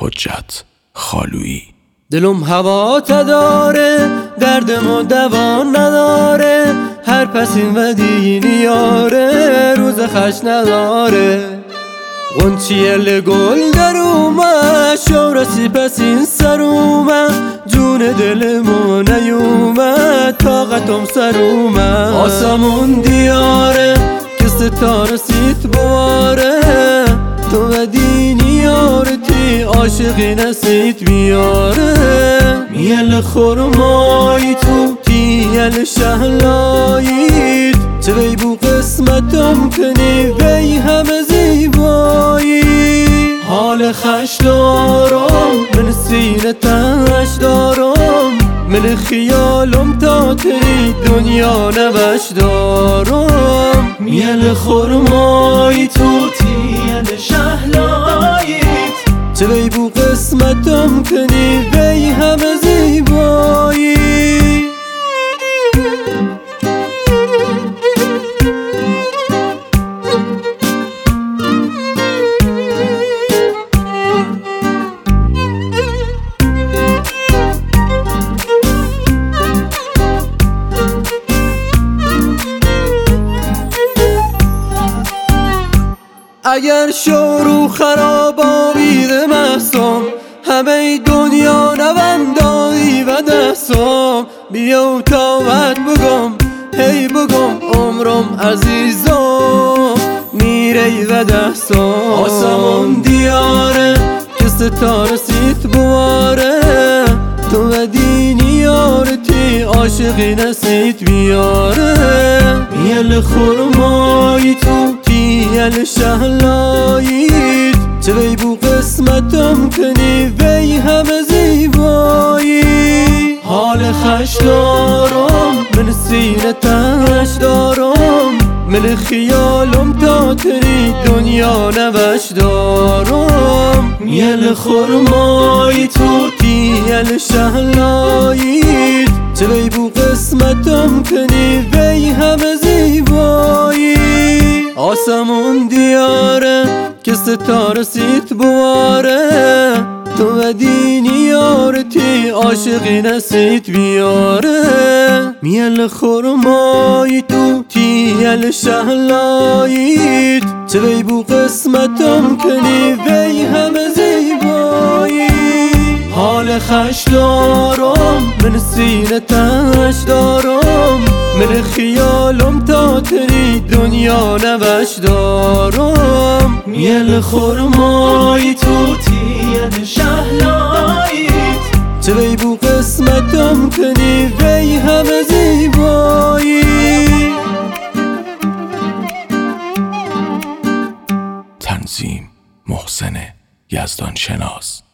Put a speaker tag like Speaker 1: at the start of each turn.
Speaker 1: حجت خالویی.
Speaker 2: دلم هوا داره، دردمو دوا نداره، هر پسین و دینیاره، روز خش نداره. غنچیل گل در اومد، شورسی پسین سر اومد، جون دلمو نیومد، طاقتم سر اومد. آسمون دیاره که ستاره سیت بواره، تو و دینیارتی عاشقی نسیت بیاره. میل خورمایی تو تیل شهلاییت، چه وی بو قسمتم کنی وی همه زیبایی. حال خش دارم من سینه تش دارم، من خیالم تا تری دنیا نوش دارم. میل خورمایی تو تیل شهلاییت، چه وی بو قسمتم کنی وی همه زیبایی. اگر شروع خراب آبیده محسوم، همه دنیا نوندایی و دستم. بیا تاوت بگم هی بگم عمرم عزیزم، میره و دستم. آسمون دیاره که ستاره سیت بواره، تو و دینیارتی عاشقی نسیت بیاره. میل خورمایی تو تیل شهلاییت، چه وی بو قسمتم کنی وی همه زیبایی. حال خش دارم من سینه تش دارم، من خیالم تا تری دنیا نوش دارم. میل خورمایی تو تیل شهلاییت، چه وی بو قسمتم کنی وی همه زیبایی. آسمون دیاره که ستاره سیت بواره، تو و دینیارتی عاشقی نسیت بیاره. میل خورمایی تو تیل شهلاییت، چه وی بو قسمتم کنی وی همه زیبایی. حال خش دارم من سینه تش دارم، من خیالم تا تری دنیا نوش دارم. میل خورمایی تو تیل شهلاییت، چه وی بو قسمتم کنی وی همه زیبایی.
Speaker 1: تنظیم محسن یزدان شناس.